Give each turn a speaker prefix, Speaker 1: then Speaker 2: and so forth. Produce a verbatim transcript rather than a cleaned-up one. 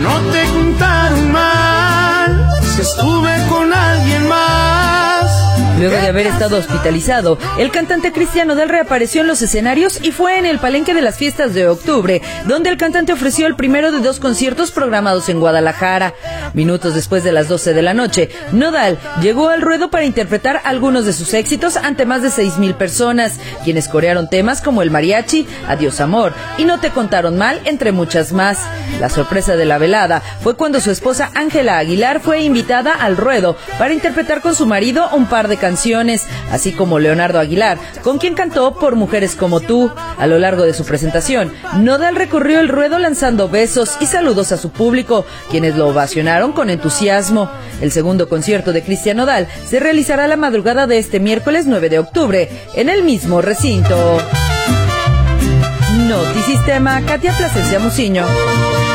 Speaker 1: no te contaron mal, si estuve con alguien más.
Speaker 2: Luego de haber estado hospitalizado, el cantante Cristian Nodal reapareció en los escenarios y fue en el Palenque de las Fiestas de Octubre, donde el cantante ofreció el primero de dos conciertos programados en Guadalajara. Minutos después de las doce de la noche, Nodal llegó al ruedo para interpretar algunos de sus éxitos ante más de seis mil personas, quienes corearon temas como El Mariachi, Adiós Amor y No te contaron mal, entre muchas más. La sorpresa de la velada fue cuando su esposa Ángela Aguilar fue invitada al ruedo para interpretar con su marido un par de canciones, así como Leonardo Aguilar, con quien cantó Por Mujeres Como Tú. A lo largo de su presentación, Nodal recorrió el ruedo lanzando besos y saludos a su público, quienes lo ovacionaron con entusiasmo. El segundo concierto de Cristian Nodal se realizará la madrugada de este miércoles nueve de octubre, en el mismo recinto. Notisistema, Katia Plasencia Muciño.